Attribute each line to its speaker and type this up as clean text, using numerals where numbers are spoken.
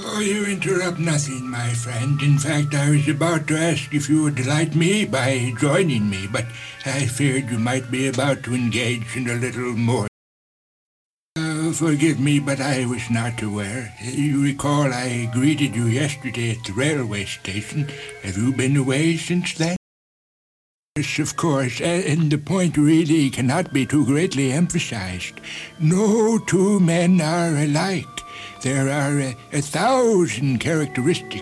Speaker 1: Oh, you interrupt nothing, my friend. In fact, I was about to ask if you would delight me by joining me, but I feared you might be about to engage in a little more. Forgive me, but I was not aware. You recall I greeted you yesterday at the railway station. Have you been away since then? Yes, of course, and the point really cannot be too greatly emphasized. No two men are alike. There are 1,000 characteristics